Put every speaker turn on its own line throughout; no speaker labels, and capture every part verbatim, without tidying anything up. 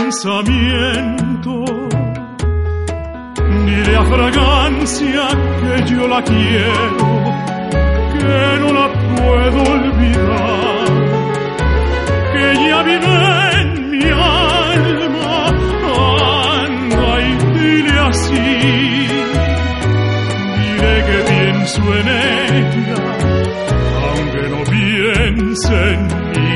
pensamiento. Dile a fragancia que yo la quiero, que no la puedo olvidar, que ya vive en mi alma. Anda y dile así, dile que pienso en ella, aunque no piense en mí.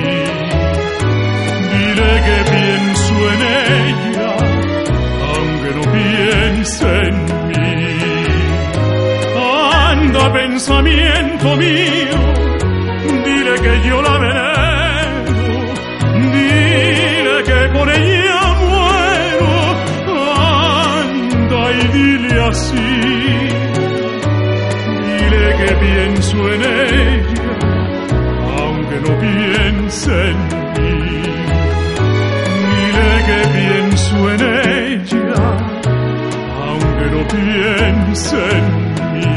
Dile que pienso en ella, aunque no piense en mí. Anda, pensamiento mío, dile que yo la venero, dile que por ella muero. Anda y dile así, dile que pienso en ella, aunque no piense en mí. Dile que pienso en ella, aunque no piense en mí.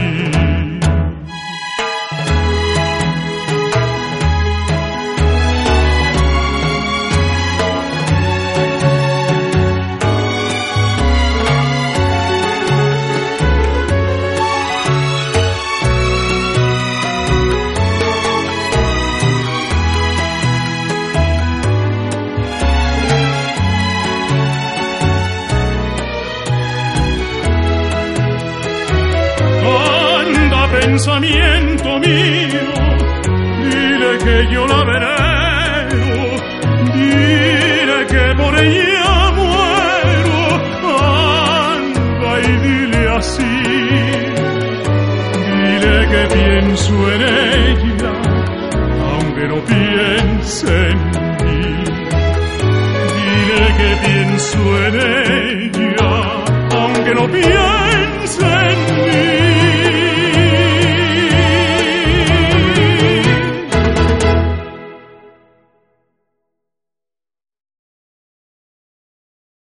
Pensamiento mío, dile que yo la venero, dile que por ella muero. Anda y dile así, dile que pienso en ella, aunque no piense en mí. Dile que pienso en ella,